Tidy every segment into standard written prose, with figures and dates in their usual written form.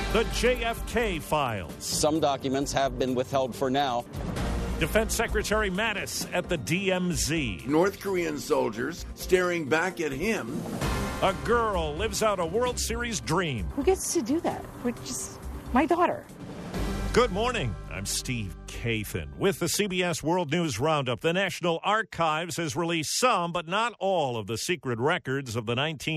The JFK files. Some documents have been withheld for now. Defense Secretary Mattis at the DMZ. North Korean soldiers staring back at him. A girl lives out a World Series dream. Who gets to do that? Which is my daughter. Good morning. I'm Steve Kathan with the CBS World News Roundup. The National Archives has released some, but not all, of the secret records of the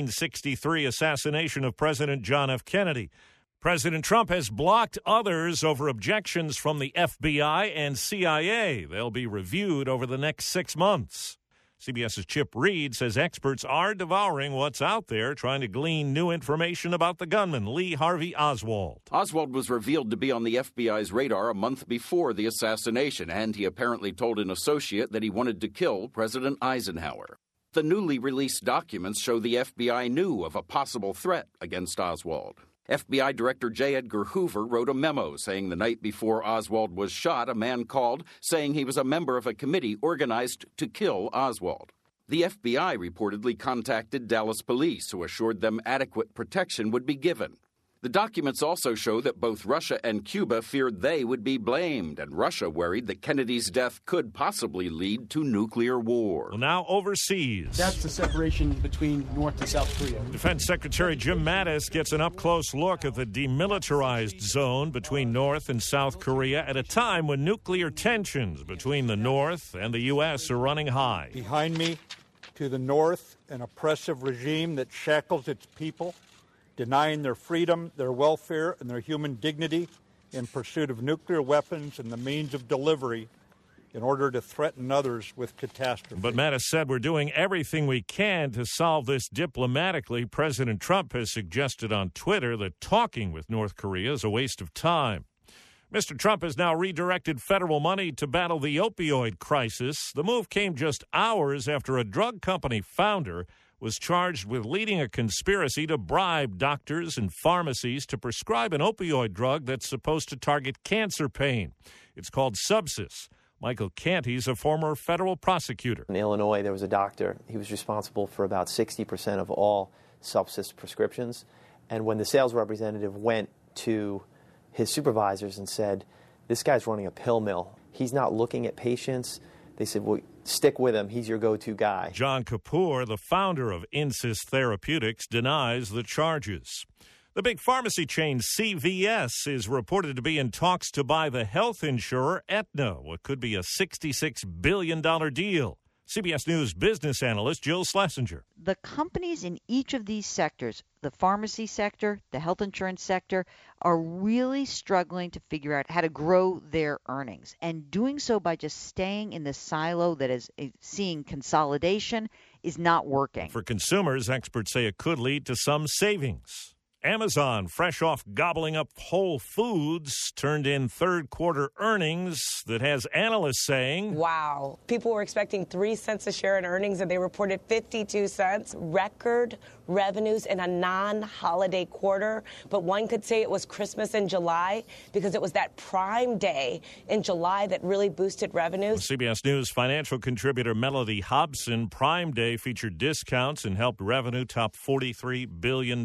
1963 assassination of President John F. Kennedy. President Trump has blocked others over objections from the FBI and CIA. They'll be reviewed over the next 6 months. CBS's Chip Reed says experts are devouring what's out there, trying to glean new information about the gunman, Lee Harvey Oswald. Oswald was revealed to be on the FBI's radar a month before the assassination, and he apparently told an associate that he wanted to kill President Eisenhower. The newly released documents show the FBI knew of a possible threat against Oswald. FBI Director J. Edgar Hoover wrote a memo saying the night before Oswald was shot, a man called saying he was a member of a committee organized to kill Oswald. The FBI reportedly contacted Dallas police, who assured them adequate protection would be given. The documents also show that both Russia and Cuba feared they would be blamed, and Russia worried that Kennedy's death could possibly lead to nuclear war. Well, now overseas. That's the separation between North and South Korea. Defense Secretary Jim Mattis gets an up-close look at the demilitarized zone between North and South Korea at a time when nuclear tensions between the North and the U.S. are running high. Behind me, to the north, an oppressive regime that shackles its people, denying their freedom, their welfare, and their human dignity in pursuit of nuclear weapons and the means of delivery in order to threaten others with catastrophe. But Mattis said we're doing everything we can to solve this diplomatically. President Trump has suggested on Twitter that talking with North Korea is a waste of time. Mr. Trump has now redirected federal money to battle the opioid crisis. The move came just hours after a drug company founder was charged with leading a conspiracy to bribe doctors and pharmacies to prescribe an opioid drug that's supposed to target cancer pain. It's called Subsys. Michael Canty's a former federal prosecutor. In Illinois, there was a doctor. He was responsible for about 60% of all Subsys prescriptions. And when the sales representative went to his supervisors and said, this guy's running a pill mill, he's not looking at patients, they said, well, stick with him. He's your go-to guy. John Kapoor, the founder of Insys Therapeutics, denies the charges. The big pharmacy chain CVS is reported to be in talks to buy the health insurer Aetna, what could be a $66 billion deal. CBS News business analyst Jill Schlesinger. The companies in each of these sectors, the pharmacy sector, the health insurance sector, are really struggling to figure out how to grow their earnings. And doing so by just staying in the silo that is seeing consolidation is not working. For consumers, experts say it could lead to some savings. Amazon, fresh off gobbling up Whole Foods, turned in third-quarter earnings that has analysts saying, wow. People were expecting 3 cents a share in earnings, and they reported 52 cents. Record revenues in a non-holiday quarter. But one could say it was Christmas in July because it was that Prime Day in July that really boosted revenues. CBS News financial contributor Melody Hobson, Prime Day featured discounts and helped revenue top $43 billion.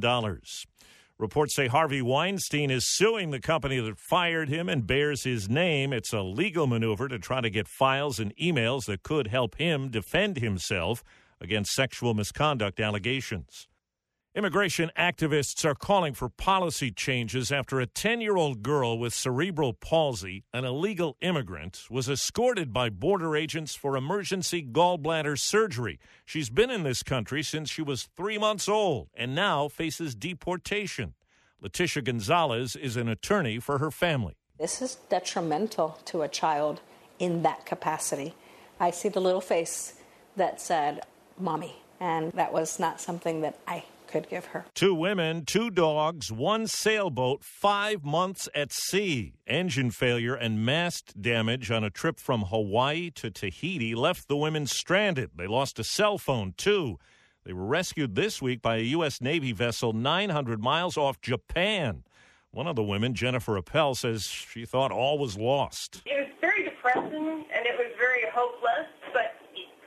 Reports say Harvey Weinstein is suing the company that fired him and bears his name. It's a legal maneuver to try to get files and emails that could help him defend himself against sexual misconduct allegations. Immigration activists are calling for policy changes after a 10-year-old girl with cerebral palsy, an illegal immigrant, was escorted by border agents for emergency gallbladder surgery. She's been in this country since she was 3 months old and now faces deportation. Letitia Gonzalez is an attorney for her family. This is detrimental to a child in that capacity. I see the little face that said, Mommy, and that was not something that I could give her. 2 women, 2 dogs, 1 sailboat, 5 months at sea. Engine failure and mast damage on a trip from Hawaii to Tahiti left the women stranded. They lost a cell phone, too. They were rescued this week by a U.S. Navy vessel 900 miles off Japan. One of the women, Jennifer Appel, says she thought all was lost. It was very depressing and it was very hopeless, but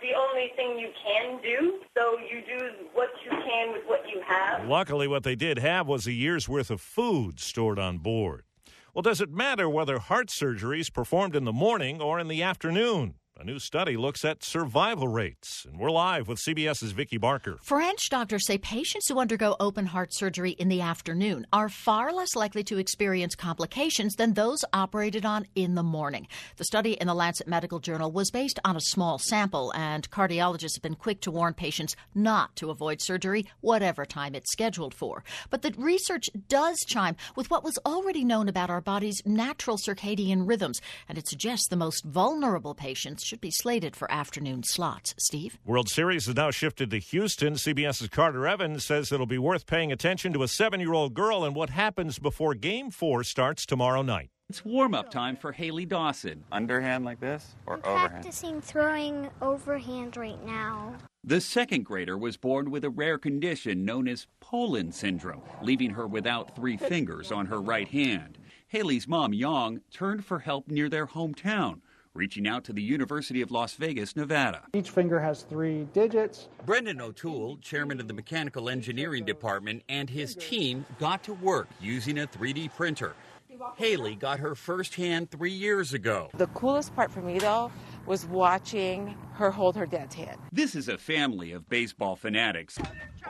the only thing you can do, so you do what you can with what you have. Luckily, what they did have was a year's worth of food stored on board. Well, does it matter whether heart surgery is performed in the morning or in the afternoon? A new study looks at survival rates. And we're live with CBS's Vicki Barker. French doctors say patients who undergo open heart surgery in the afternoon are far less likely to experience complications than those operated on in the morning. The study in the Lancet Medical Journal was based on a small sample, and cardiologists have been quick to warn patients not to avoid surgery, whatever time it's scheduled for. But the research does chime with what was already known about our body's natural circadian rhythms, and it suggests the most vulnerable patients should be slated for afternoon slots. Steve? World Series has now shifted to Houston. CBS's Carter Evans says it'll be worth paying attention to a 7-year-old girl and what happens before Game 4 starts tomorrow night. It's warm-up time for Haley Dawson. Underhand like this or I'm overhand? Practicing throwing overhand right now. The second grader was born with a rare condition known as Poland syndrome, leaving her without 3 fingers on her right hand. Haley's mom, Yang, turned for help near their hometown, reaching out to the University of Las Vegas, Nevada. Each finger has 3 digits. Brendan O'Toole, chairman of the Mechanical Engineering Department, and his team got to work using a 3D printer. Haley got her first hand 3 years ago. The coolest part for me, though, was watching her hold her dad's hand. This is a family of baseball fanatics.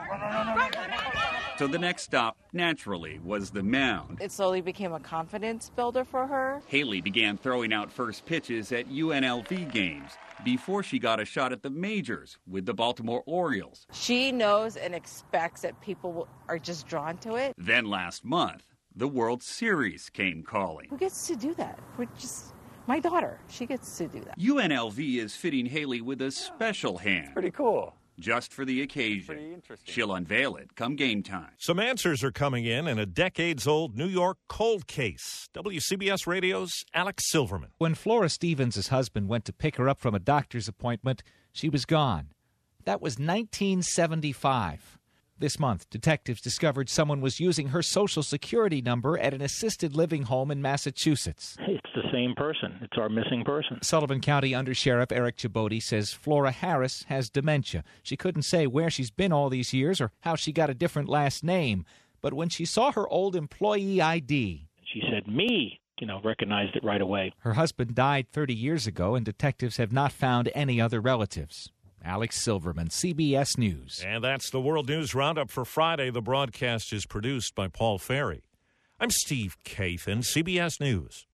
So the next stop, naturally, was the mound. It slowly became a confidence builder for her. Haley began throwing out first pitches at UNLV games before she got a shot at the majors with the Baltimore Orioles. She knows and expects that people are just drawn to it. Then last month, the World Series came calling. Who gets to do that? My daughter. She gets to do that. UNLV is fitting Haley with a special hand. Pretty cool. Just for the occasion. Pretty interesting. She'll unveil it come game time. Some answers are coming in a decades-old New York cold case. WCBS Radio's Alex Silverman. When Flora Stevens' husband went to pick her up from a doctor's appointment, she was gone. That was 1975. This month, detectives discovered someone was using her Social Security number at an assisted living home in Massachusetts. It's the same person. It's our missing person. Sullivan County Undersheriff Eric Chibodi says Flora Harris has dementia. She couldn't say where she's been all these years or how she got a different last name. But when she saw her old employee ID, she said, me, recognized it right away. Her husband died 30 years ago, and detectives have not found any other relatives. Alex Silverman, CBS News. And that's the World News Roundup for Friday. The broadcast is produced by Paul Ferry. I'm Steve Kathan, CBS News.